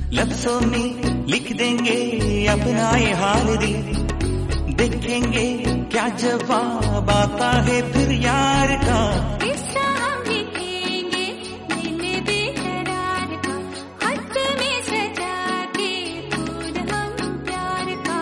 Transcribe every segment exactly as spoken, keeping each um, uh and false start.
लफ्जों में लिख देंगे अपना ये हाल दिल, देखेंगे क्या जवाब आता है फिर यार का। किस्सा हम लिखेंगे दिल बेकरार का, खत में सजा के फूल हम प्यार का।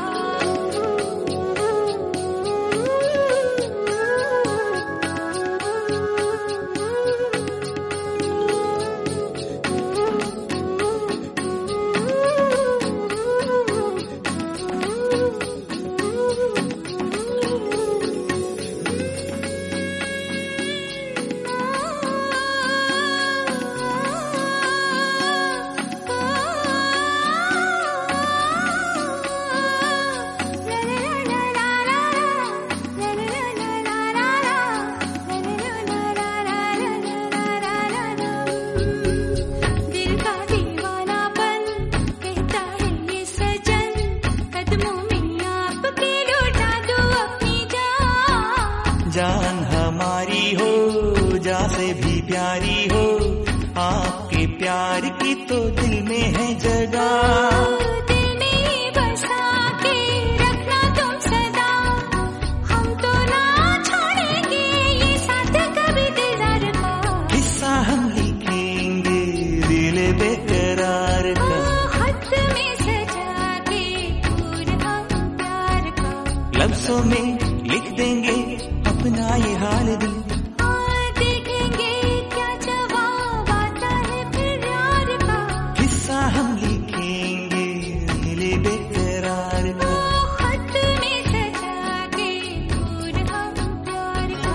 जान हमारी हो जा से भी प्यारी हो, आपके प्यार की तो दिल में है जगह। दिल में बसा के रखना तुम सदा, हम तो ना छोड़ेंगे ये साथ कभी दिलदार का। किस्सा हम लिखेंगे दिल बेकरार का, खत में सजा के फूल हम प्यार का। लफ्जों में लिख देंगे अपना ये हाल दिल, देखेंगे क्या जवाब आता है फिर यार का। किस्सा हम लिखेंगे दिल बेकरार का, खत में सजा के फूल हम प्यार का।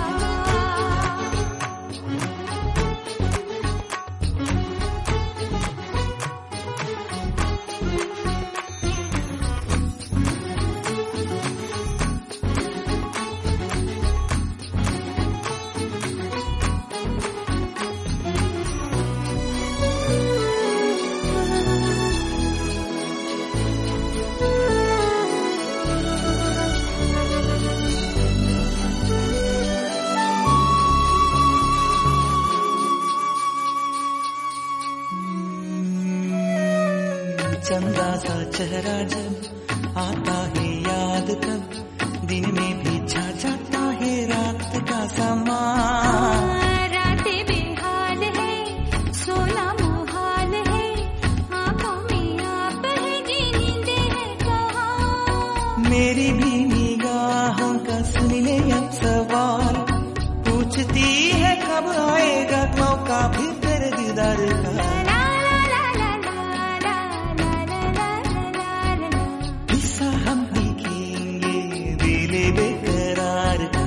चंदा सा चेहरा जब आता है याद, तब दिन में भी छा जाता है रात का समा। रातें बेहाल है, सोना मुहाल है, आंखों में आप है जी नींदे है कहाँ। मेरी भी निगाहों का सुन ले अब सवाल, पूछती है कब आएगा मौका फिर तेरे दीदार का। किस्सा हम लिखेंगे दिल बेकरार का,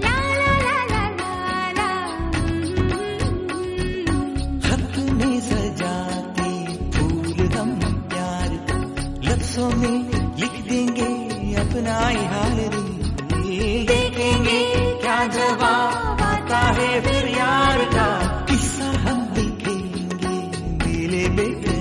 खत में सजाते फूल हम प्यार का, लफ्जों में लिख देंगे अपना ये हाल दिल, देखेंगे क्या जवाब आता है फिर यार का। किस्सा हम लिखेंगे दिल बेकरार